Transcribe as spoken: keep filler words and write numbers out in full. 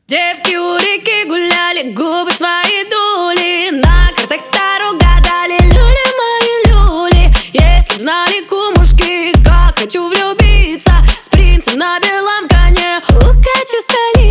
Девки у реки гуляли, губы свои дули, на картах Таро гадали, люли мои люли. Если б знали кумушки, как хочу влюбиться, с принцем на белом коне укачу в столице.